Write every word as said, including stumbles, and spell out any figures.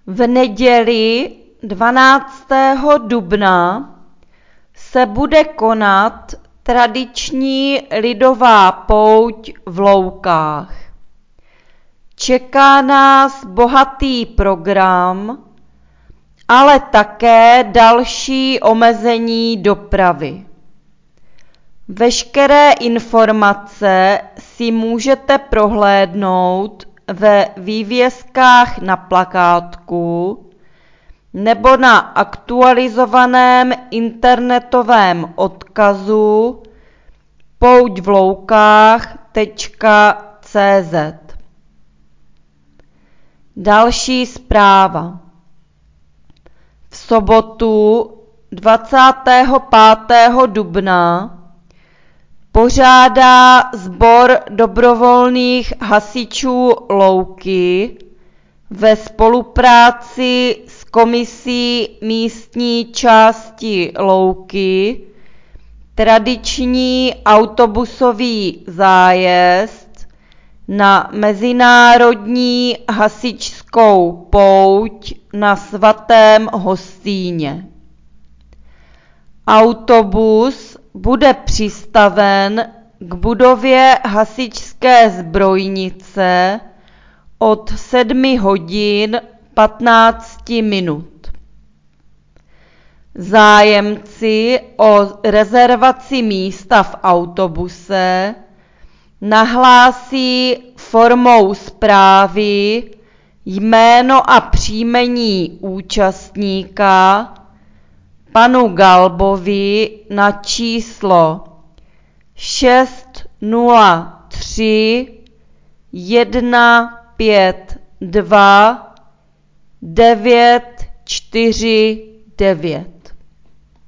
V neděli dvanáctého dubna se bude konat tradiční lidová pouť v Loukách. Čeká nás bohatý program, ale také další omezení dopravy. Veškeré informace si můžete prohlédnout ve vývězkách na plakátku nebo na aktualizovaném internetovém odkazu pouť v loukách tečka cé zet. Další zpráva. V sobotu dvacátého pátého dubna pořádá Sbor dobrovolných hasičů Louky ve spolupráci s komisí místní části Louky tradiční autobusový zájezd na mezinárodní hasičskou pouť na Svatém Hostýně. Autobus bude přistaven k budově hasičské zbrojnice od sedmi hodin patnáct minut. Zájemci o rezervaci místa v autobuse nahlásí formou zprávy jméno a příjmení účastníka panu Galbovi na číslo šest nula tři jedna pět dva devět čtyři devět.